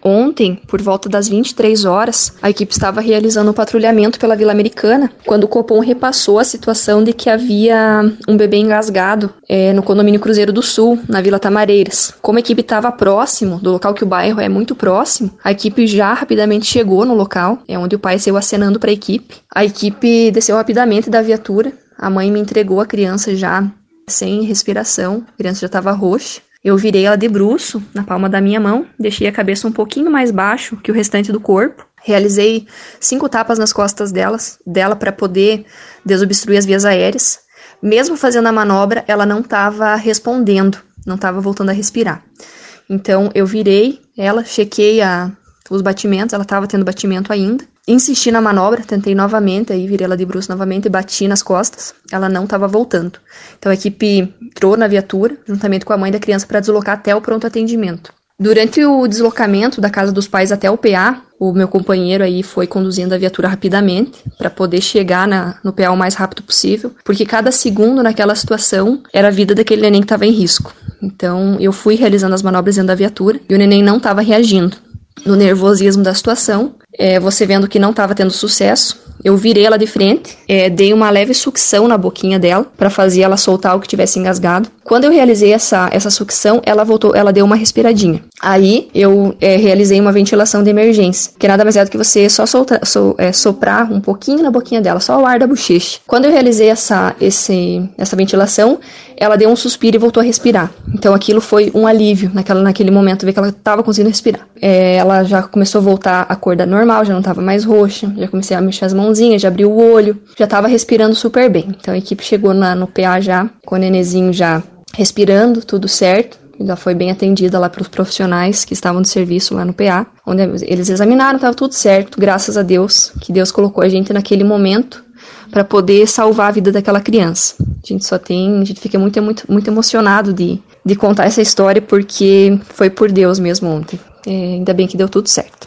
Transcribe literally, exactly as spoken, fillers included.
Ontem, por volta das vinte e três horas, a equipe estava realizando um patrulhamento pela Vila Americana, quando o Copom repassou a situação de que havia um bebê engasgado é, no condomínio Cruzeiro do Sul, na Vila Tamareiras. Como a equipe estava próximo do local, que o bairro é muito próximo, a equipe já rapidamente chegou no local, é onde o pai saiu acenando para a equipe. A equipe desceu rapidamente da viatura, a mãe me entregou a criança já sem respiração, a criança já estava roxa. Eu virei ela de bruço na palma da minha mão, deixei a cabeça um pouquinho mais baixo que o restante do corpo. Realizei cinco tapas nas costas delas, dela para poder desobstruir as vias aéreas. Mesmo fazendo a manobra, ela não estava respondendo, não estava voltando a respirar. Então eu virei ela, chequei a, os batimentos, ela estava tendo batimento ainda. Insisti na manobra, tentei novamente, aí virei ela de bruço novamente e bati nas costas. Ela não estava voltando. Então a equipe entrou na viatura, juntamente com a mãe da criança, para deslocar até o pronto atendimento. Durante o deslocamento da casa dos pais até o P A, o meu companheiro aí foi conduzindo a viatura rapidamente para poder chegar na, no P A o mais rápido possível, porque cada segundo naquela situação era a vida daquele neném que estava em risco. Então eu fui realizando as manobras dentro da viatura e o neném não estava reagindo. No nervosismo da situação, é, você vendo que não estava tendo sucesso, eu virei ela de frente, é, dei uma leve sucção na boquinha dela para fazer ela soltar o que tivesse engasgado. Quando eu realizei essa, essa sucção, ela voltou, ela deu uma respiradinha. Aí eu é, realizei uma ventilação de emergência, que nada mais é do que você só solta, so, é, soprar um pouquinho na boquinha dela, só o ar da bochecha. Quando eu realizei essa, esse, essa ventilação, ela deu um suspiro e voltou a respirar. Então aquilo foi um alívio naquela, naquele momento, ver que ela estava conseguindo respirar. É, ela já começou a voltar a cor da normal, já não estava mais roxa, já comecei a mexer as mãozinhas, já abriu o olho, já estava respirando super bem. Então a equipe chegou na, no P A já, com o nenenzinho já respirando, tudo certo. Já foi bem atendida lá pelos profissionais que estavam de serviço lá no P A, onde eles examinaram, estava tudo certo, graças a Deus, que Deus colocou a gente naquele momento para poder salvar a vida daquela criança. A gente só tem, a gente fica muito, muito, muito emocionado de, de contar essa história, porque foi por Deus mesmo ontem. É, ainda bem que deu tudo certo.